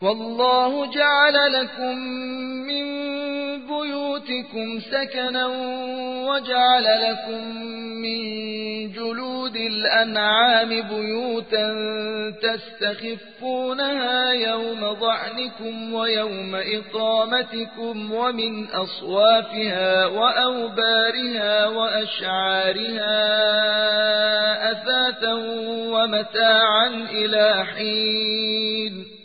والله جعل لكم من بيوتكم سكنا وجعل لكم من جلود الأنعام بيوتا تستخفونها يوم ضعنكم ويوم إقامتكم ومن أصوافها وأوبارها وأشعارها أثاثا ومتاعا إلى حين